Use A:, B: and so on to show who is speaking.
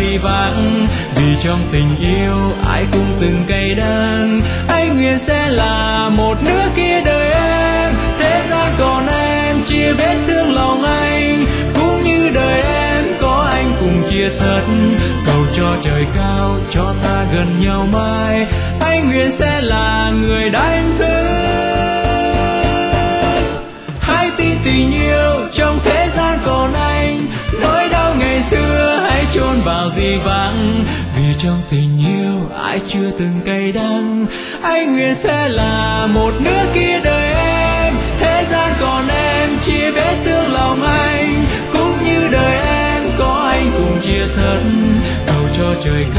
A: gì vắng, vì trong tình yêu ai cũng từng cay đắng. Anh nguyện sẽ là một nửa kia đời em, thế gian còn em chia vết thương lòng anh, cũng như đời em có anh cùng chia sớt. Cầu cho trời cao cho ta gần nhau mãi, anh nguyện sẽ là người đánh thức. Hãy tin tình yêu trong thế gian còn anh, nỗi đau ngày xưa hãy chôn vào dĩ vãng, vì trong tình yêu ai chưa từng cay đắng. Anh nguyện sẽ là một nửa kia đời em, thế gian còn em chia vết thương lòng anh, cũng như đời em có anh cùng chia sớt. Cầu cho trời cao